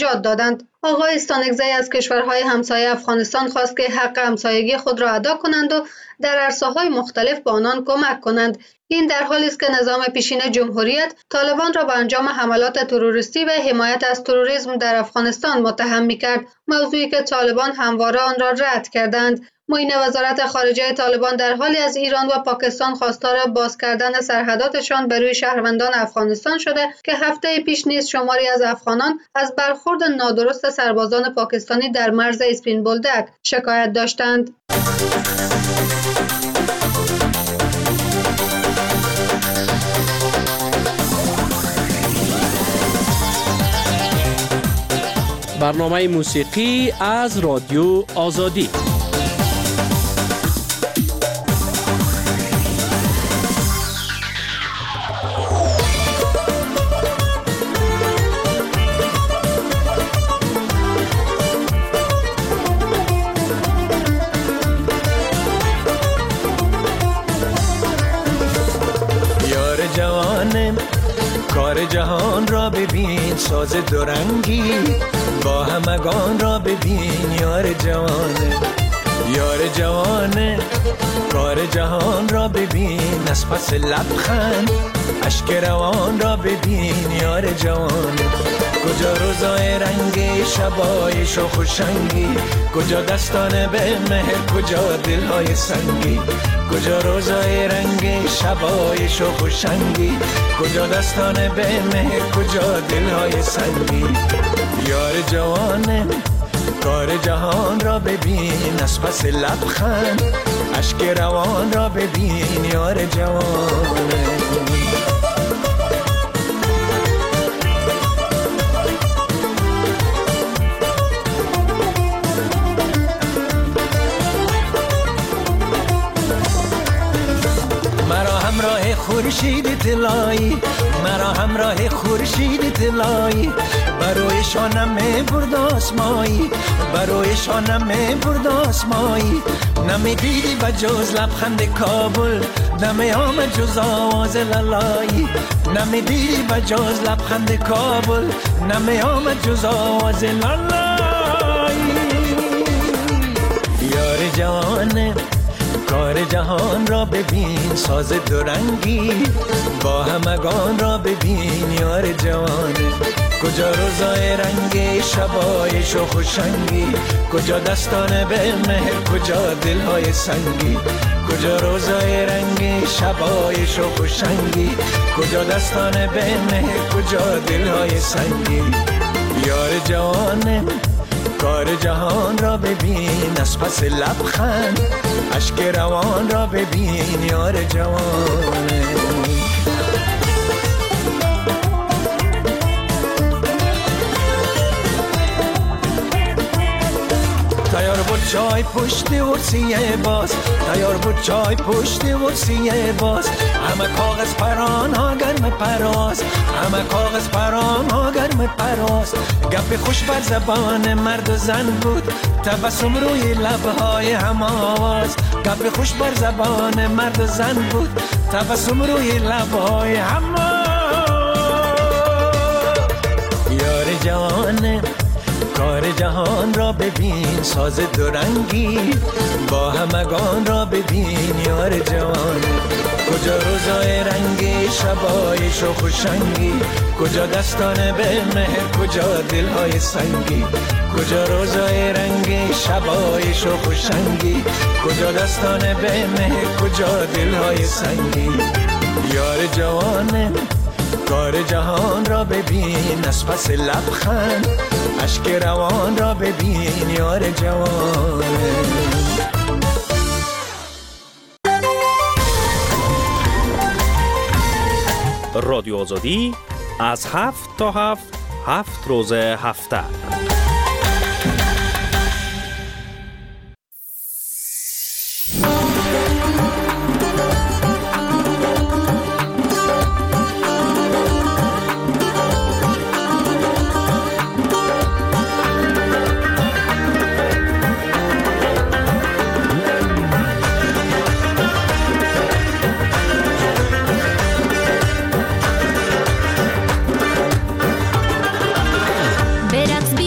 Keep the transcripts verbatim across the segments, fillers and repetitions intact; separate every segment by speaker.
Speaker 1: نجات دادند. آقای استانکزی از کشورهای همسایه افغانستان خواست که حق همسایگی خود را ادا کنند و در عرصه‌های مختلف به آنان کمک کنند. این در حالی است که نظام پیشین جمهوریت طالبان را به انجام حملات تروریستی و حمایت از تروریسم در افغانستان متهم می‌کرد، موضوعی که طالبان همواره آن را رد کردند. معین وزارت خارجه طالبان در حالی از ایران و پاکستان خواستار باز کردن سرحداتشان به روی شهروندان افغانستان شده که هفته پیش نیز شماری از افغانان از برخورد نادرست سربازان پاکستانی در مرز اسپین بولدک شکایت داشتند.
Speaker 2: برنامه موسیقی از رادیو آزادی.
Speaker 3: کار جهان را ببین، ساز دورنگی با همگان را ببین. یار جوانه یار جوانه کار جهان را ببین، از پس لبخند اشک روان را ببین. یار جوانه کجا روزای رنگی، شبای شوخ و شنگی، کجا دستان به مهر، کجا دلهای سنگی. کجا روزای رنگی، شبای شوخ و شنگی، کجا دستان به مهر، کجا دلهای سنگی. یار جوانه کار جهان را ببین، از پس لبخند اشک روان را ببین. یار جوانه همراه خورشید طلایی، مرا همراه خورشید طلایی، بروی شانم برد آسمایی، بروی شانم برد آسمایی. نمی دیدی بجز لبخند کابل، نمی آمد جز آواز لالایی. نمی دیدی بجز لبخند کابل، نمی آمد جز آواز لالایی. یار جوانه کار جهان را ببین، ساز دورنگی با همگان را ببین. یار جوانه کجا روزای رنگی، شبای شوخ و شنگی، کجا دستان به مهر، کجا دلهای سنگی. کجا روزای رنگی، شبای شوخ و شنگی، کجا دستان به مهر، کجا دلهای سنگی. یار جوانه کار جهان را ببین، از پس لبخند اشک روان را ببین. یار جوانه تیار بود چای پشت ورسیه باز، تیار بود چای پشت ورسیه باز. همه کاغذ پران ها گرم پراز، همه کاغذ پران ها گرم پراز. گپ خوش بر زبان مرد و زن بود، تبسم روی لبهای هم آواز. گپ خوش بر زبان مرد و زن بود، تبسم روی لبهای هم آواز. یار جوانه کار جهان را ببین، ساز دورنگی با همگان را ببین. یار جوانه کجا روزای رنگی، شبای شوخ و شنگی، کجا دستان به مهر، کجا دلهای سنگی. کجا روزای رنگی، شبای شوخ و شنگی، کجا دستان به مهر، کجا دلهای سنگی. یار جوانه کار جهان را ببین، از پس لبخند اشک روان را ببین. یار جوانه
Speaker 2: رادیو آزادی از هفت تا هفت، هفت روز هفته.
Speaker 4: برقص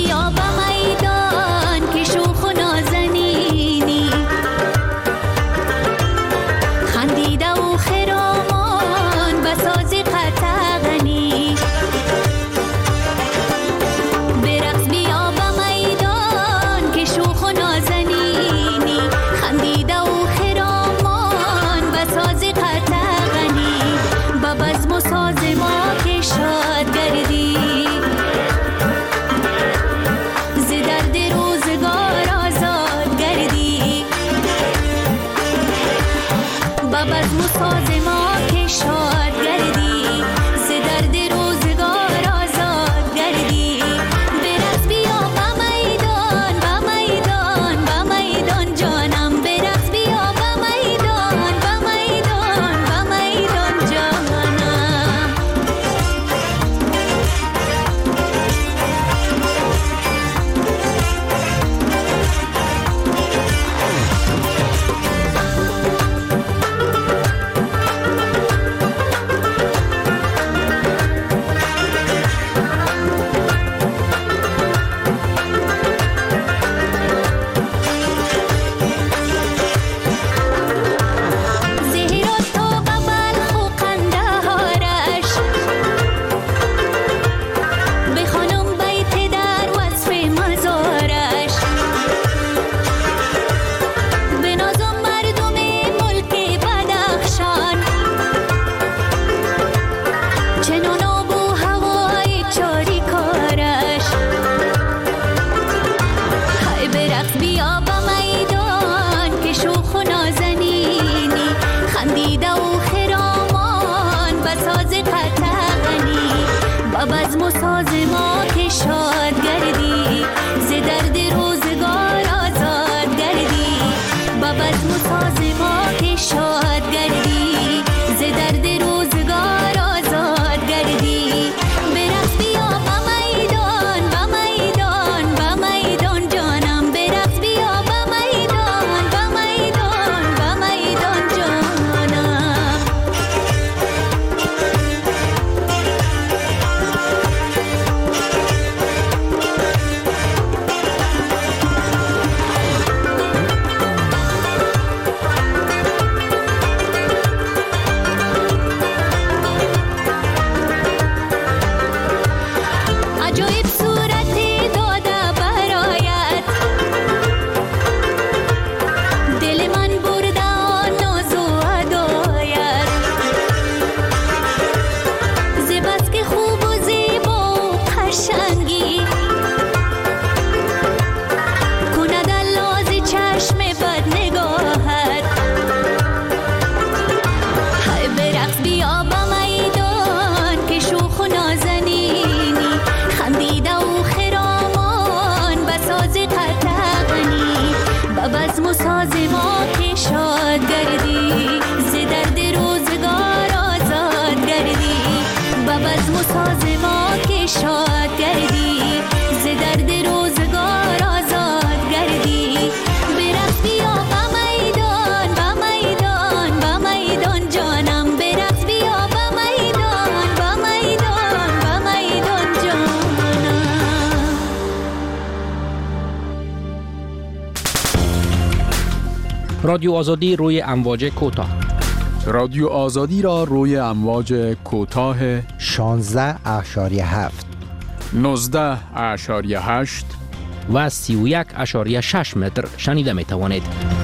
Speaker 2: رادیو آزادی روی امواج کوتاه.
Speaker 4: رادیو آزادی را روی امواج کوتاه
Speaker 5: شانزده اشاریه هفت،
Speaker 4: نوزده اشاریه هشت
Speaker 2: و سی و یک اشاریه شش متر شنیده می توانید.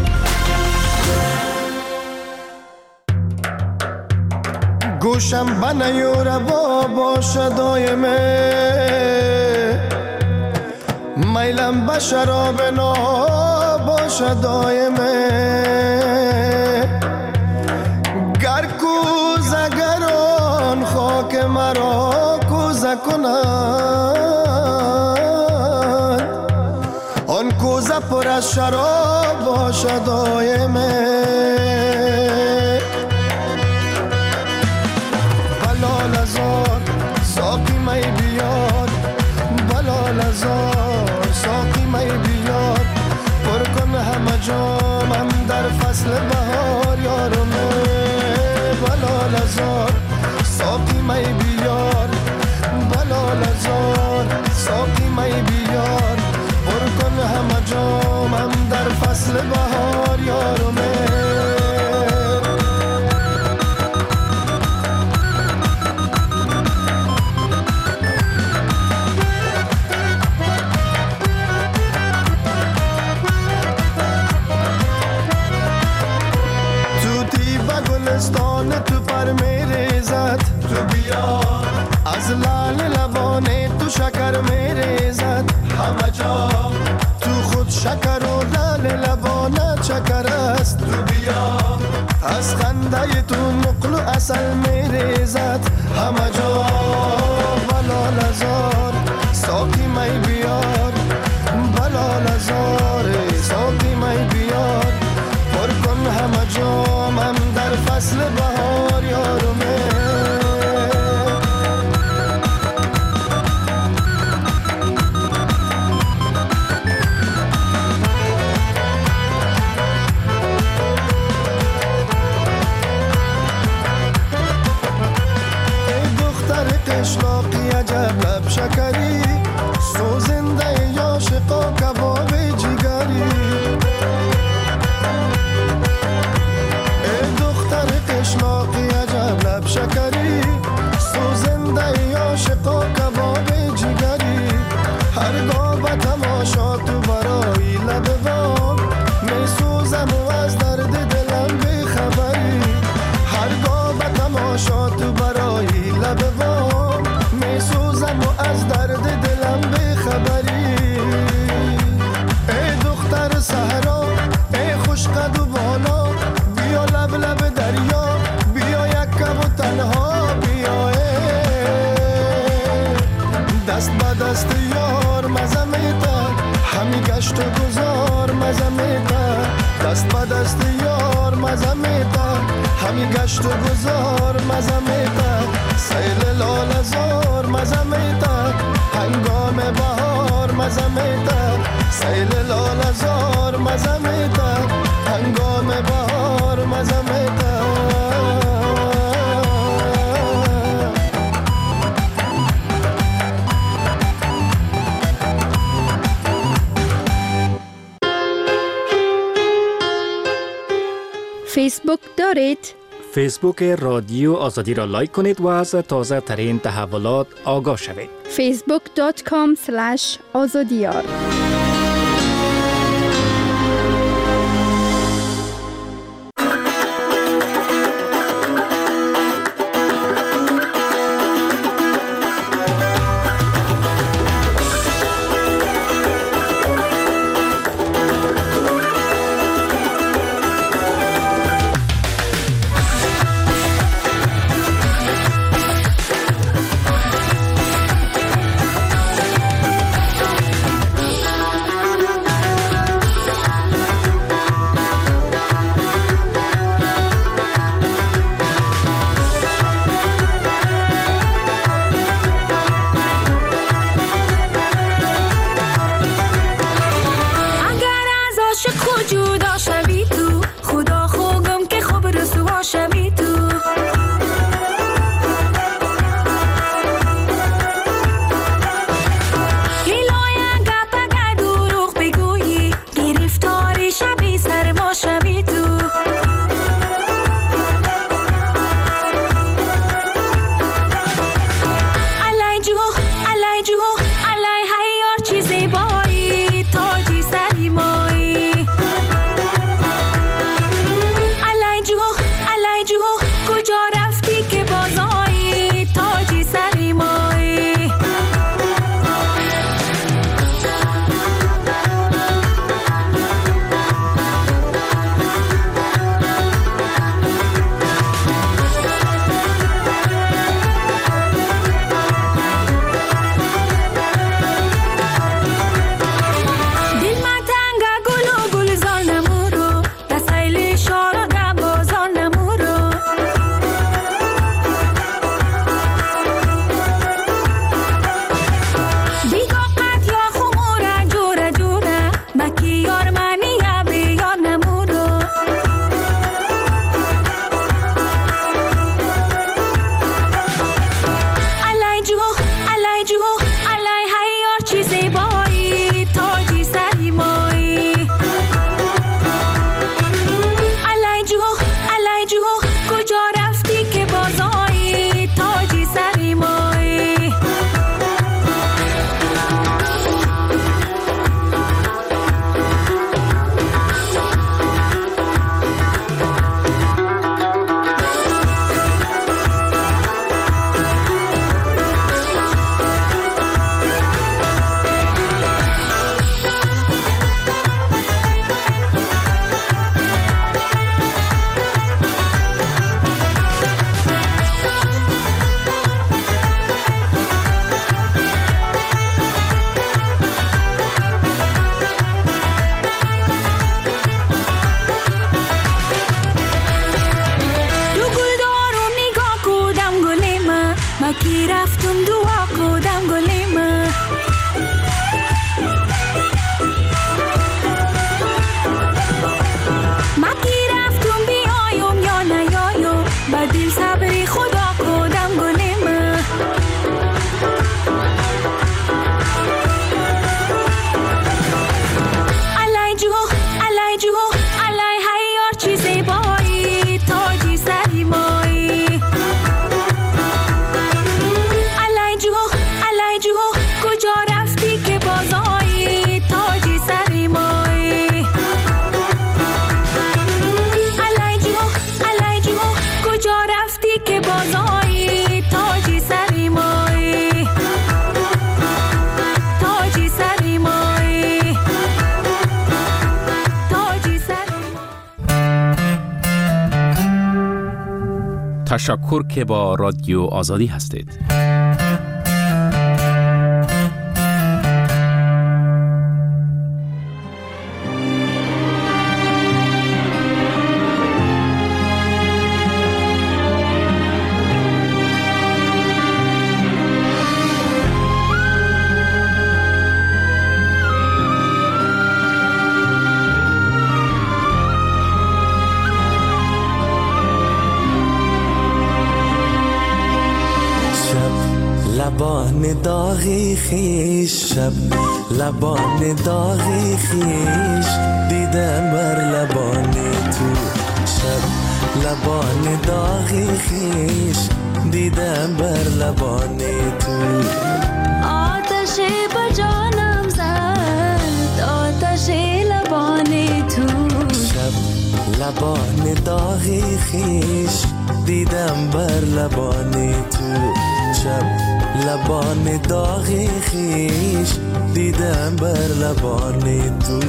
Speaker 6: گوشم بنیور با باشه دایمه، میلم به شراب نا باشه دایمه، گر کوزه گران خاک مرا کوزه کنند، آن کوزه پر از شراب باشه دایمه. بلال ازار ساقی می بیار، بلال ازار ساقی می بیار، پر کن همه جامم در فصل بهار یارمه. بلال ازار ساقی می بیار، بلال ازار ساقی می بیار، پر کن همه جامم در فصل بهار یارمه. تو پر میریزد، تو بیا از لال لبانه تو شکر میریزد، همه جا تو خود شکر و لال لبانه چکر است، تو بیا از خنده تو نقل و اصل میریزد، همه جا. بلال ازار ساقی می بیار، بلال ازار ساقی می بیار، پر کن همه جامم در فصل بهار یارمه. ای دختر قشلاقی عجب لب شکری، سوزنده عاشقا کباب جگری، قشلاقی عجب لب شکری، سوزنده عاشقا کباب جگری، هرگاه به تماشا تو برای لب وام می سوزم و از درد دلم بی خبری، هرگاه به تماشا تو برای لب وام می سوزم و از درد دلم بی خبری. ای دختر صحرا ای خوش قد و بالا، بیا لب لب دریا، بیا یک کم و تنها بیا، دست به دست یار مزه میده، همی گشت و گذار مزه میده، دست به دست یار مزه میده، همی گشت و گذار مزه میده، سیل لال زار مزه میده، هنگام بهار مزه میده، سیل لال زار مزه میده، هنگام بهار مزه میده.
Speaker 7: فیسبوک دارید؟
Speaker 2: فیسبوک رادیو آزادی را لایک کنید و از تازه ترین تحولات آگاه شوید.
Speaker 7: فیسبوک دات کام اسلش آزادیار.
Speaker 2: تشکر که با رادیو آزادی هستید.
Speaker 3: لبان داغی خیش، شب لبان داغی خیش، دیدم بر لبان تو. شب لبان داغی خیش، دیدم بر لبان تو.
Speaker 8: آتش به جانم زد، آتش لبان تو.
Speaker 3: شب لبان داغی خیش، دیدم بر لبان تو. شب لبان داغی خیش، دیدم بر لبان تو.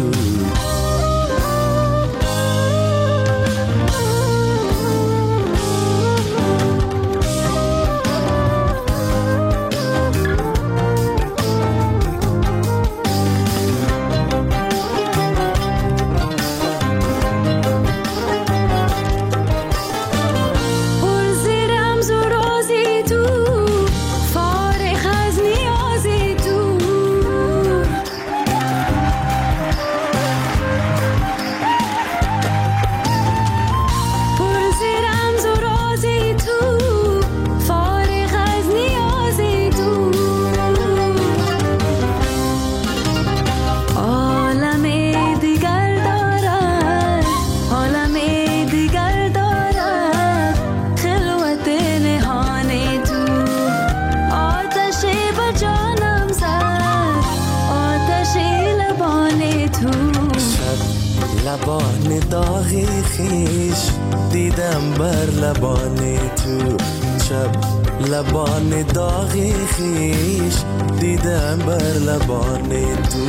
Speaker 3: لبان داغی خیش، دیدم بر لبان تو. شب لبان داغی خیش، دیدم بر لبان تو.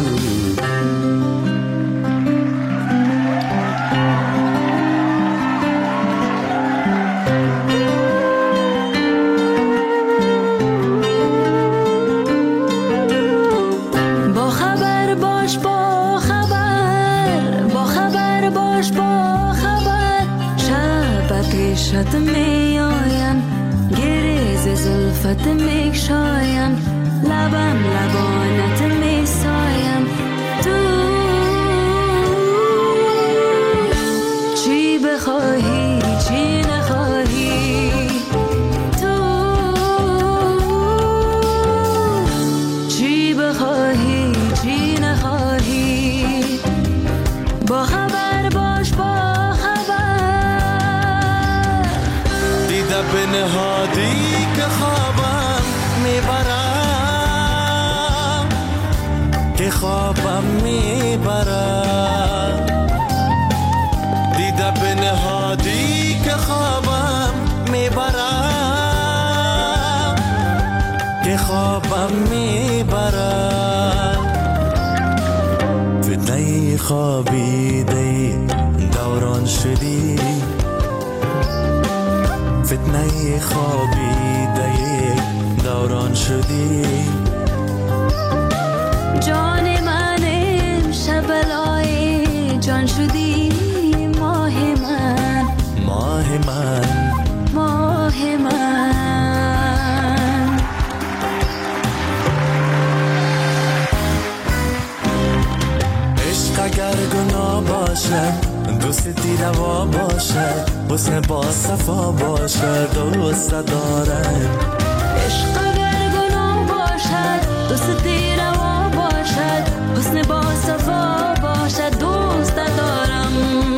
Speaker 8: شد می آیم گریز زلفت می شایم، لبم لبانت می سایم. تو چی بخواهی چی نخواهی، تو چی بخواهی چی نخواهی، با خبر باش با
Speaker 3: به نهادی که خوابم میبرم، که خوابم میبرم. دیده به نهادی که خوابم میبرم، که خوابم میبرم. فتنه خوابیده دوران شدی، فتنه خوابیده دوران شدی.
Speaker 8: جان من امشب لای جان شدی، ماه من
Speaker 3: ماه من
Speaker 8: ماه من.
Speaker 3: عشق اگر گناه باشه، دوستی روا باشه، حسن با صفا باشه، دوست دارم.
Speaker 8: عشق اگر گناه باشد، دوستی روا باشد، حسن با صفا باشد، دوست دارم.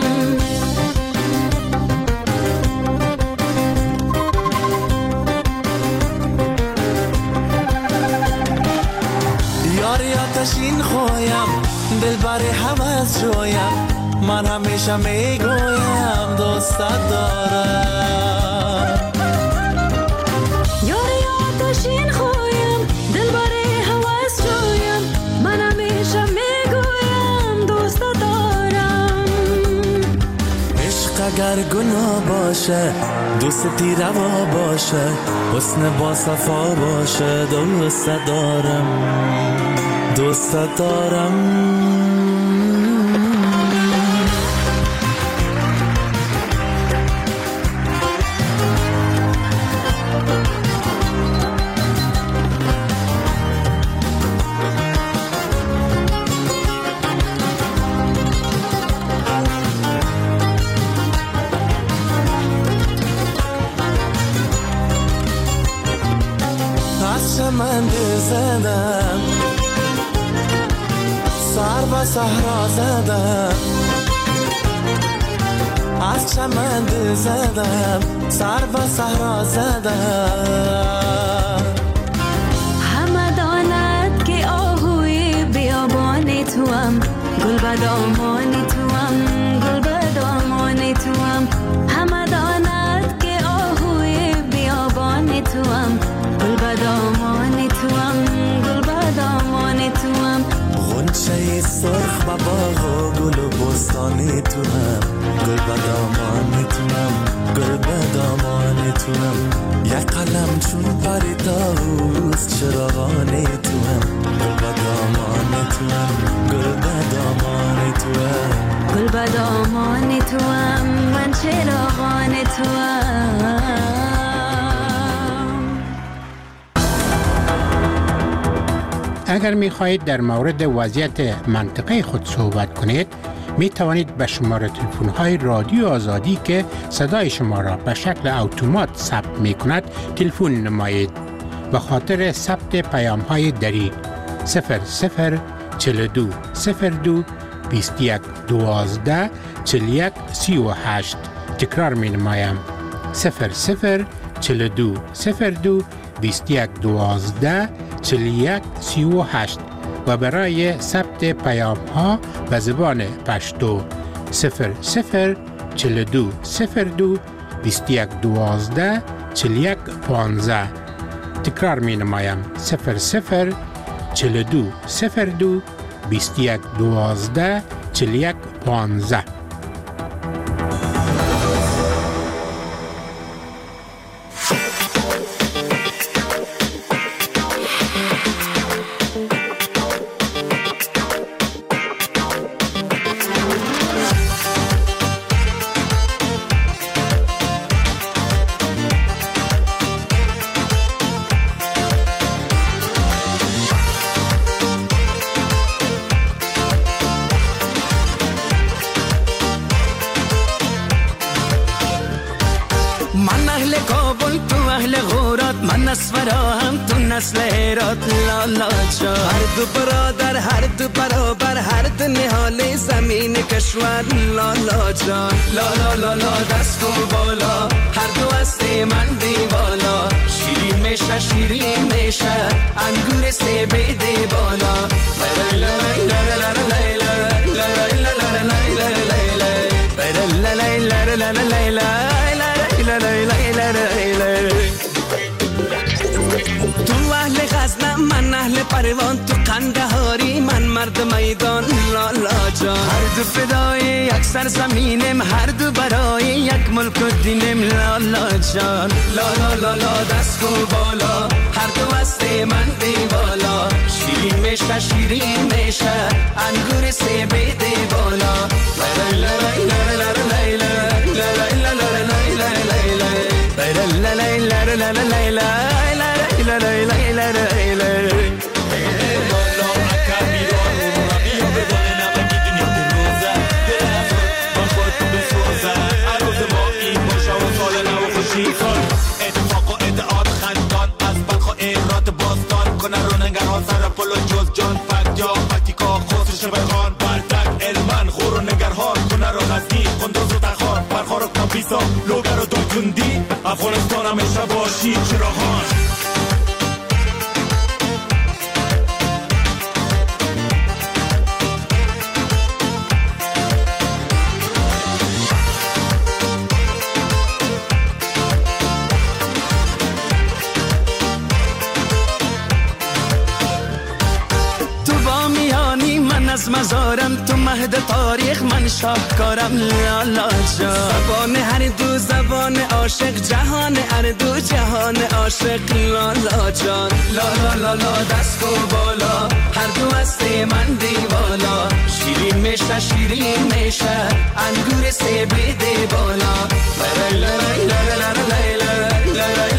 Speaker 3: یاری آتشین خویم، دل بری حوض شویم، من همیشه میگویم دوست دارم.
Speaker 8: یاری آتشین خویم، دل بری حوض شویم، من همیشه میگویم دوست دارم.
Speaker 3: عشق اگر گناه باشه دوستی روا باشه حسن با صفا باشه دوست دارم دوست دارم من زدم سر و صحرا زدم از چمن زدم سر و صحرا زدم
Speaker 8: همه داند که آهوی بیابان توام گل بدامان توام گل بدامان توام همه داند که آهوی بیابان توام گل بدامان توام گل بدامان توام
Speaker 3: غنچه سرخ و باغ و گل و بستانی توام گل بدامان توام گل بدامان توام یک قلم چون پری طاووس چراغانی توام گل بدامان توام گل بدامان توام
Speaker 8: گل بدامان توام من چراغان توام.
Speaker 9: اگر می خواهید در مورد وضعیت منطقه خود صحبت کنید می توانید به شماره تلفن های رادیو آزادی که صدای شما را به شکل اتومات ثبت می کند تلفن نمایید. به خاطر ثبت پیام های دری صفر صفر چهل و دو صفر دو بیست و یک دوازده چهل و یک سی و هشت تکرار می نمایم صفر صفر چهل و دو صفر دو بیست و یک دوازده چهل و یک سی و هشت و برای ثبت پیام ها به زبان پشتو صفر صفر چهل و دو صفر دو بیست و یک دوازده چهل و یک پانزده تکرار می نمایم صفر صفر چهل و دو صفر دو بیست و یک دوازده چهل و یک پانزده.
Speaker 3: نسل هرات لالا جا هر دو برادر هر دو برابر هر دو نهال زمین کشور لالا جا لالا لالا دست و بالا هر دو هستی من دیوالا شیرین میشه شیرین میشه انگور سیبه دی بالا من اهل پروان تو قندهاری من مرد میدان لالا جان هر دو فدای یک سرزمینم هر دو برای یک ملک و دینم لالا جان لالا لالا دست و بالا هر دو هستی من دیوالا شیرین میشه شیرین میشه انگور سیبه دی بالا اتفاق و ادعاد خندان از بلخ و ایرات باستان کنه رو نگران سر پل و جز جان فک یا فکیکا خسر شبخان بردک علمان خور و نگرهان کنه رو غزنی قندوز و تخار برخار و کابیسا لوگر و دوتوندی افغانستان همیشه باشی چراغان از مزارم تو
Speaker 10: مهد تاریخ من شاهکارم لالا جان. زبان هر دو زبان عاشق جهان هر دو جهان عاشق لالا جان. لالا لالا دست و بالا هر دو هست من دیوالا. شیرین میشه شیرین میشه انگور سه بیده بالا. لا لا لا لا لا لا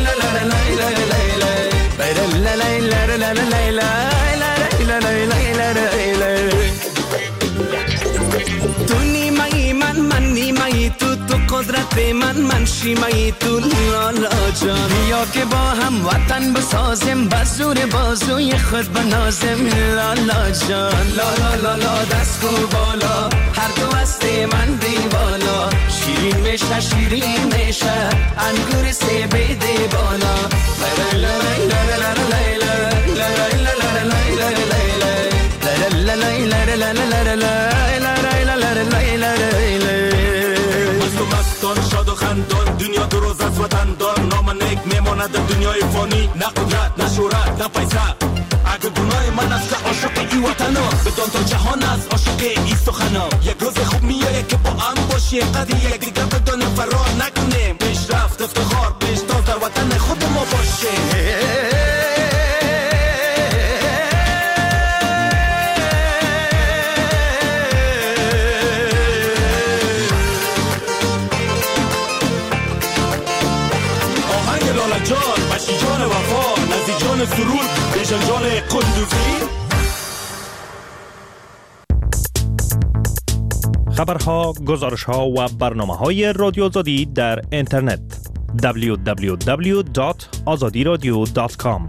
Speaker 10: تو نیمه‌ای من من نیمه‌ای تو تو قدرت من من شیمه‌ای تو لالا جان. یا که با هم وطن بسازیم بزور بازوی خود بنازیم لالا جان. لالا لالا دست و بالا هر دو هست من دیوالا. شیرین میشه شیرین میشه انگور سه بیده بالا. لا لا لا لا لا شاد و خندان دنیا دو روز از وطن دار. نام نیک میماند دنیای فانی. نه قدرت نه شهرت نه پیسه. اگه گناه من است که عاشق ای وطنا بدان تا جهان است عاشق ای سخنا. یک روز خوب میایه که با هم باشیم قدر یک دیگر بدانیم فرار نکنیم. پیشرفت افتخار پیشتاز در وطن خود ما باشیم. جان بشی جان وفا نزی جان سرور بیشن جان قندوزی.
Speaker 2: خبرها، گزارشها و برنامه‌های رادیو آزادی در اینترنت دبلیو دبلیو دبلیو دات آزادی رادیو دات کام.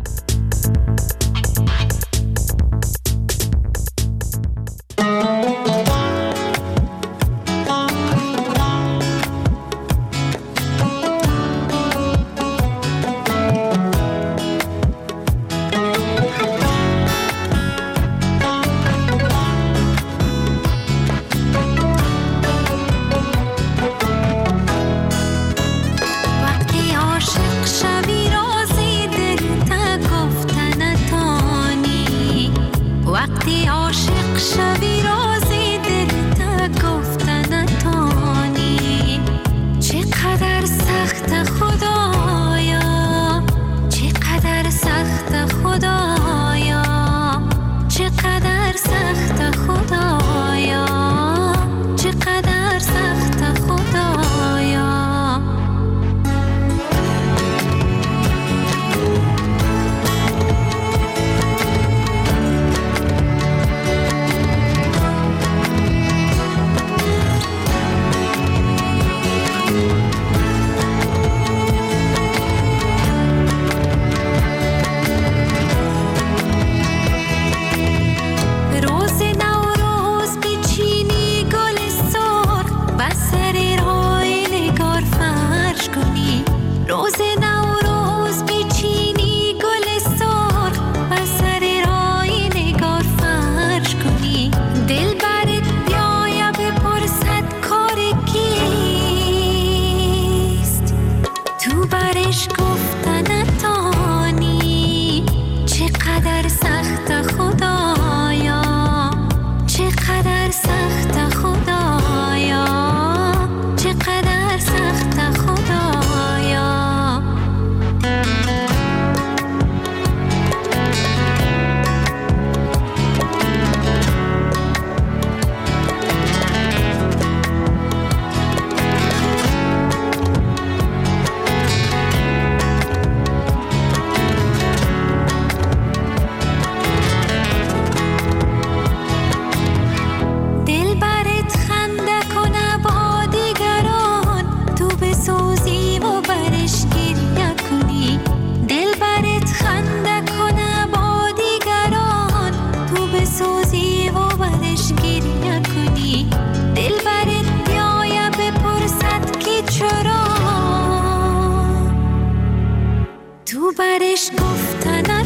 Speaker 8: برش گفتن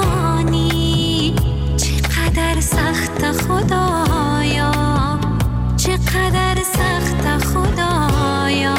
Speaker 8: تانی چقدر سخت خدایا، چقدر سخت خدایا،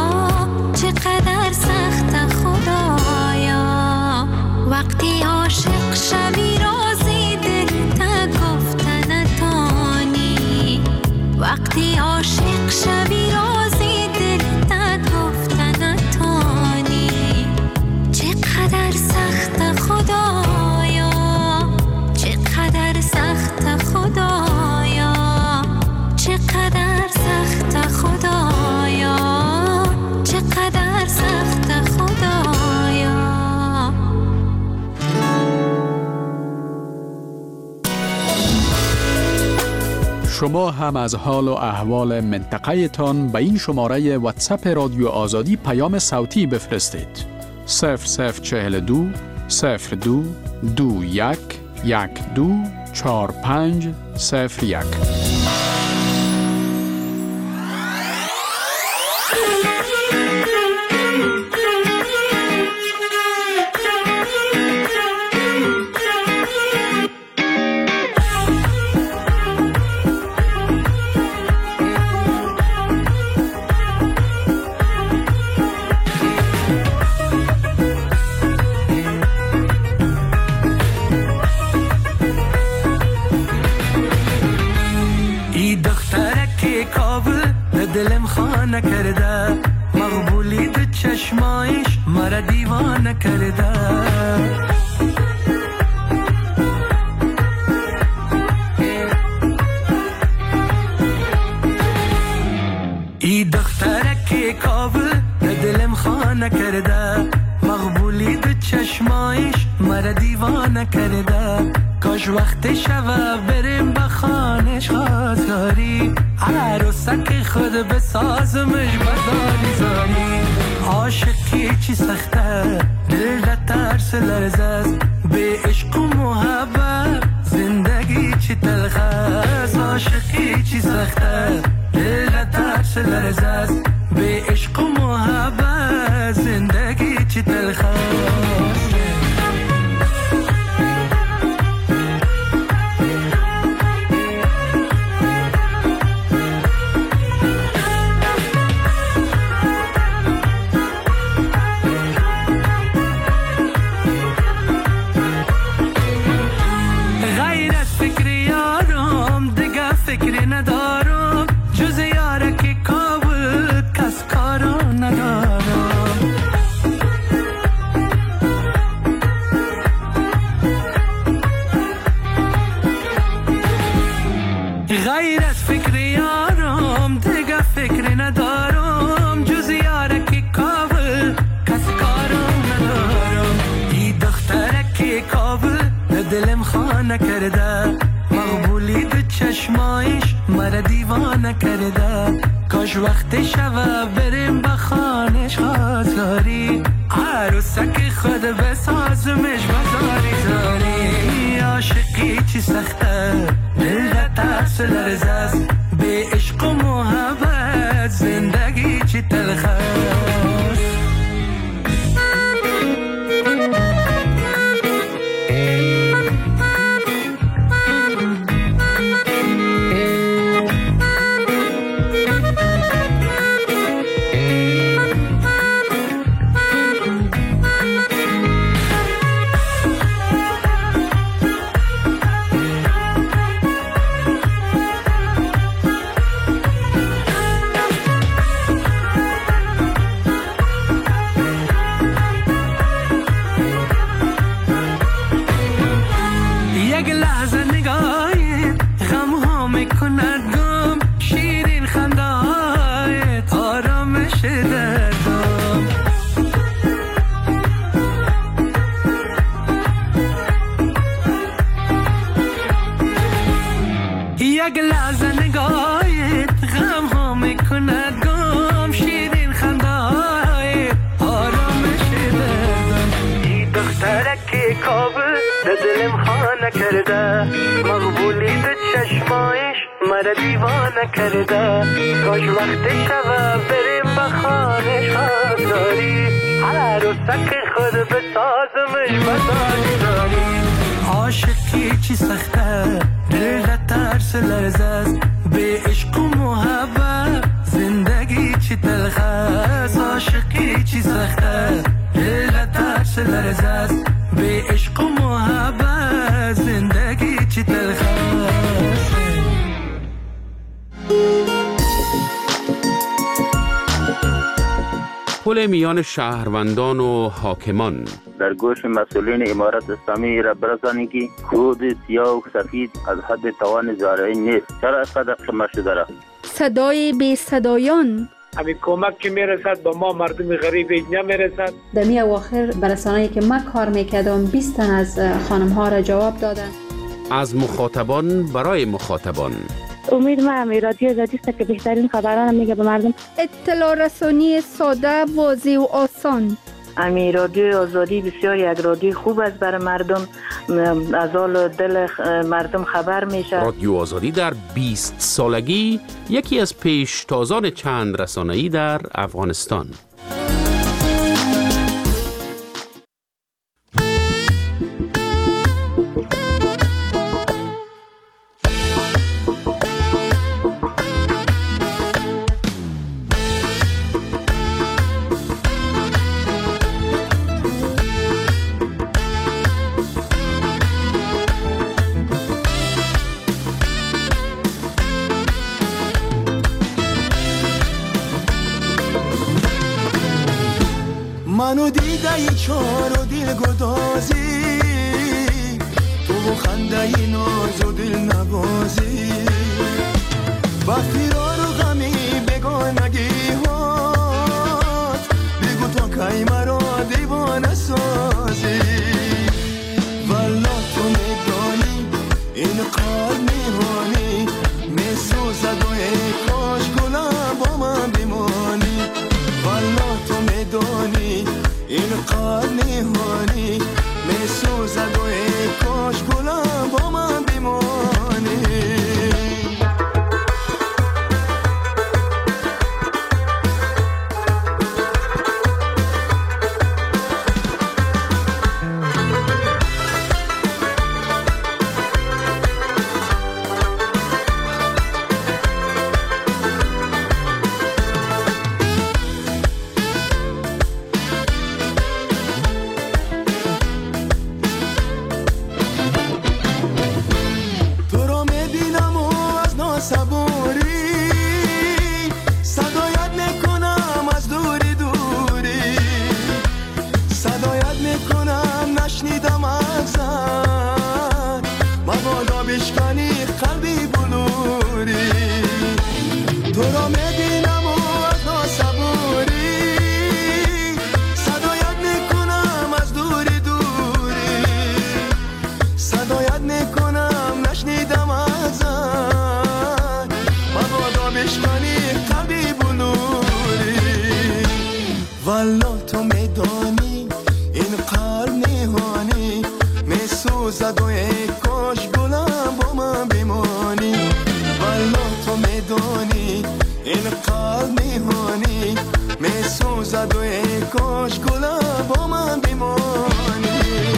Speaker 8: چقدر سخت خدایا. وقتی عاشق شوی رازی دل تا گفتن تانی وقتی عاشق شوی رازی دلت گفتن نتانی، چقدر سخت خدایا، چقدر سخت خدایا، چقدر سخت خدایا، چقدر سخت خدایا.
Speaker 4: شما هم از حال و احوال منطقه تان به این شماره واتساپ رادیو آزادی پیام صوتی بفرستید. صفر صفر چهل دو صفر دو دو یک یک دو چهار پنج صفر یک.
Speaker 3: دلم خانه کرده، مقبولی دو چشمایش مرا دیوانه کرده. ای دختره که کابل دلم خانه کرده، مقبولی دو چشمایش مرا دیوانه کرده. کاش وقت شوه بریم به خانش خواستگاری، عروسک خود بسازمش بزاری زاری. عاشقی چی سخته دل را ترس لرزه است، به عشق و محبت زندگی چی تلخ است. عاشقی چی سخته دل را ترس لرزه است، به عشق و محبت زندگی چی تلخ است. فکری ندارم جز یاره که کابل کس کارو ندارم. غیر از فکری یارم دیگه فکری ندارم، جز یاره که کابل کس کارو ندارم. ای دختره که کابل دلم خانه کرده، مقبولی دو چشمایش مرا دیوانه کرده. کاش وقت شوه بریم به خانش خواستگاری، عروسک خود بسازمش بزاری زاری. عاشقی چی سخته دل را ترس لرزه است، به عشق و محبت زندگی چی تلخ است. یک لحظه نگاهت غم ها میکند گم، شیرین خنده های آرامش دردم. ای دختره که کابل دلم خانه کرده، مقبولی به چشمایش مرا دیوانه کرده. کاش وقت شوه بریم به خانش خواستگاری، عروسک خود بسازمش بزاری زاری. عاشقی چی سخته دل را ترس لرزه است، به عشق و محبت زندگی چی تلخ است. عاشقی چی سخته دل را ترس لرزه است، به عشق و محبت زندگی چی تلخ است.
Speaker 4: پل میان شهروندان و حاکمان.
Speaker 11: در گوش مسئولین امارت اسلامی را برسانید که کود سیاه و سفید از حد توان زارعی نیست. چرا اینقدر کم شده را؟
Speaker 7: صدای بی صدایان.
Speaker 12: همین کمک که میرسد با ما مردم غریب نمیرسد.
Speaker 13: در می اواخر برسانه‌ای که من کار میکردم بیست تن از خانم ها را جواب دادن.
Speaker 4: از مخاطبان برای مخاطبان.
Speaker 14: امید ما همی رادیو آزادی است که بهترین خبران میگه به مردم.
Speaker 7: اطلاع رسانی ساده، واضح و آسان.
Speaker 15: امی رادیو آزادی بسیار یک رادیو خوب است برای مردم، از حال دل مردم خبر میشه.
Speaker 4: رادیو آزادی در بیست سالگی یکی از پیشتازان چند رسانه‌ای در افغانستان.
Speaker 6: منو دیده ای چار و دل گدازی، تو خنده ای ناز و دل نوازی، با فرار و غمی بگانگی هات، بگو تا کی مرا دیوانه سازی. والا تو میدانی این قلب میهانی میسوزد و ای کاش گلم با من بمانی. والا تو میدانی این قلب نهانی میسوزد و ای کاش گلم با من بمانی. والا تو میدانی این قلب نهانی میسوزد و ای کاش گلم با من بمانی. والا تو میدانی این قلب نهانی میسوزد و ای کاش گلم با من بمانی.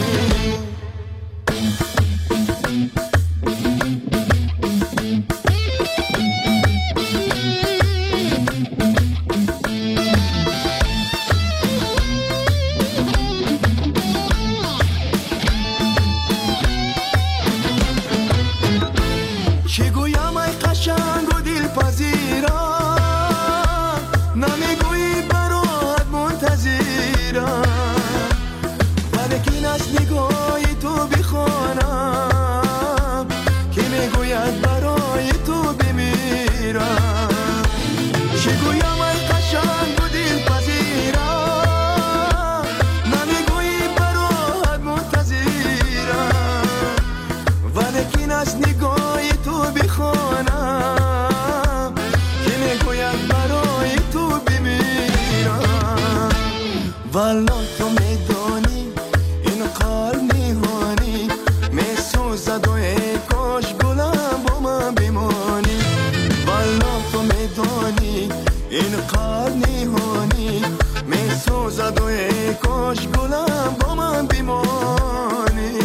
Speaker 6: والا تو میدانی این قلب نهانی میسوزد و ای کاش گلم با من بمانی. والا تو میدانی این قلب نهانی میسوزد و ای کاش گلم با من بمانی.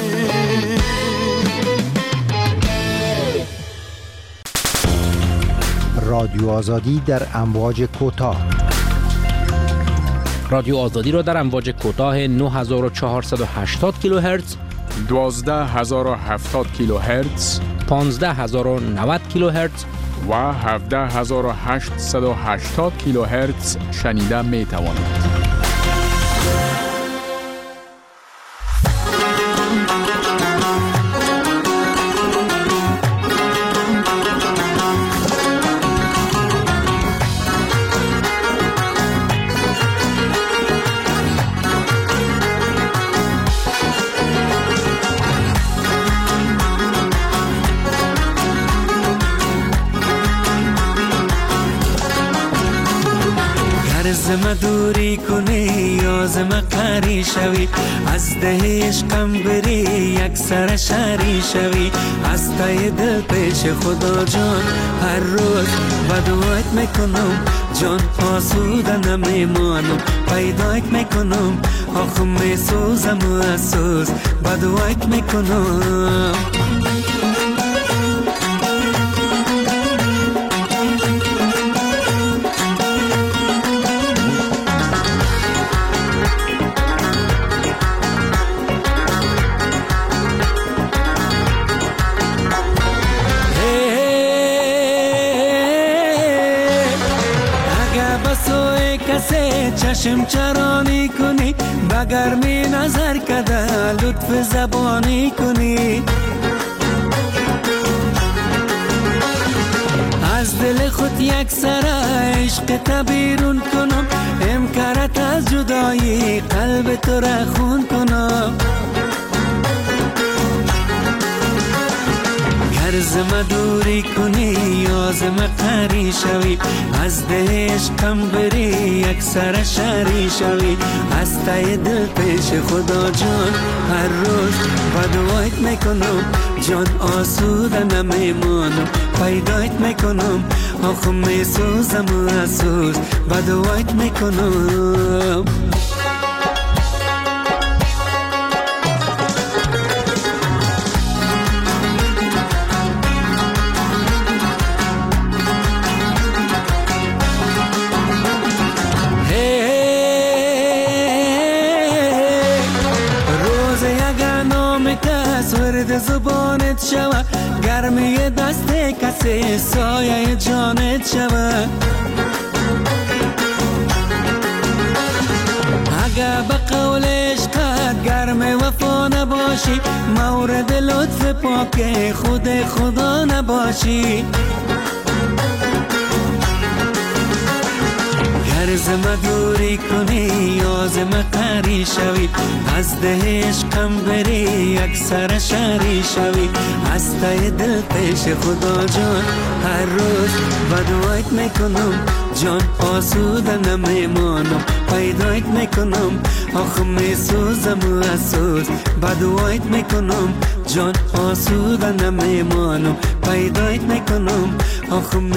Speaker 5: رادیو آزادی در امواج کوتاه.
Speaker 16: رادیو آزادی را در امواج کوتاه نه هزار و چهارصد و هشتاد کیلوهرتز،
Speaker 4: دوازده هزار و هفتاد کیلوهرتز،
Speaker 16: پانزده هزار و نود کیلوهرتز
Speaker 4: و هفده هزار و هشتصد و هشتاد کیلوهرتز شنیده می توانید.
Speaker 3: زم دوری کنی یا زم قری شوی از ده عشقم بری یک سر شری شوی از تای دل پیش خدا جان هر روز بدوایت میکنم جان آسوده نمیمانم پیدایت میکنم آخه میسوزم و اسوز بدوایت میکنم چشم چرانی کنی بگر می نظر کده لطف زبانی کنی از دل خود یک سر عشق تبیرون کنم امکارت از جدایی قلب تو را خون کنم زم دوری کنی یا زم قری شوی از ده عشقم بری یک سر شری شوی از تای دل پیش خدا جان هر روز بدوایت میکنم جان آسوده نمیمانم پیدایت میکنم آخه میسوزم و اسوز بدوایت میکنم ورد زبانت شوه گرمی دست کسی سایه جانت شوه اگه به قول عشقت گرم وفا نباشی مورد لطف پاک خود خدا نباشی گر زم دوری کنی یا زم قری شوی از ده عشقم بری یک سر شری شوی از تای دل پیش خدا جان هر روز بدوایت میکنم جان آسوده نمیمانم پیدایت میکنم آخه میسوزم و اسوز بدوایت میکنم جان آسوده نمیمانم پیدایت میکنم آخه